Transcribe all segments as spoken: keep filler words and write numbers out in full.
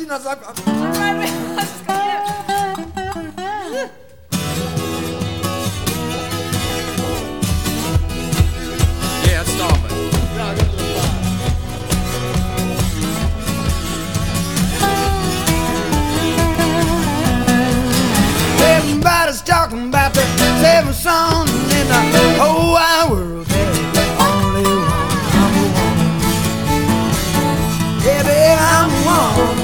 Christina sagt. Yeah, stop it. Everybody's talking about the seven sons in the whole wide world. There's only one, I'm the one. Yeah, baby, I'm the one.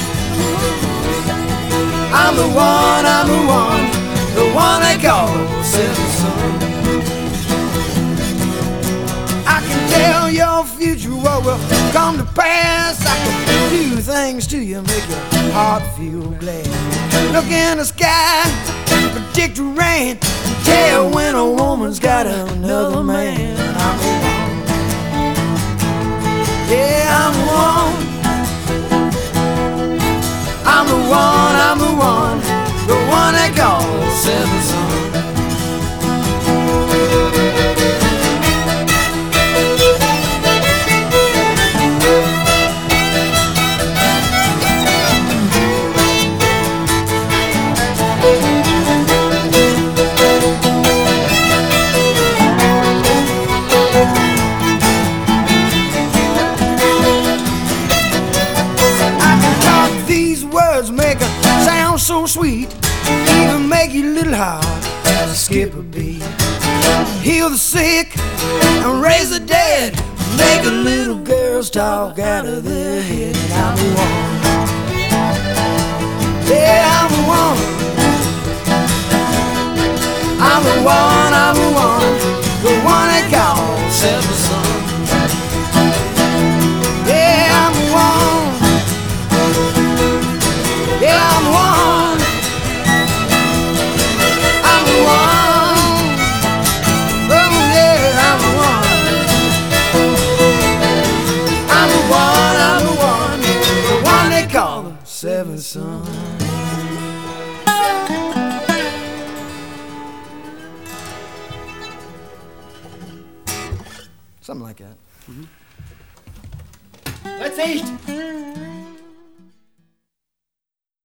I'm the one, I'm the one, the one they call the seven sons. I can tell your future what will come to pass. I can do things to you, make your heart feel glad. Look in the sky, predict the rain, tell when a woman's got another man. I'm the one. Yeah, I'm the one. I'm the one, I'm the one, the one they call the seven sons. Make it sound so sweet, even make your little heart skip a beat. Heal the sick and raise the dead, make a little girls talk out of their head. And I'm the one. Yeah, I'm the one. I'm the one, I'm the one, the one they call seven sons. Yeah, I'm the one. Yeah, I'm the one. I'm the one. Oh, yeah, I'm the one. I'm the one, I'm the one, the one they call the seven sons. Something like that. Mm-hmm. Let's eat.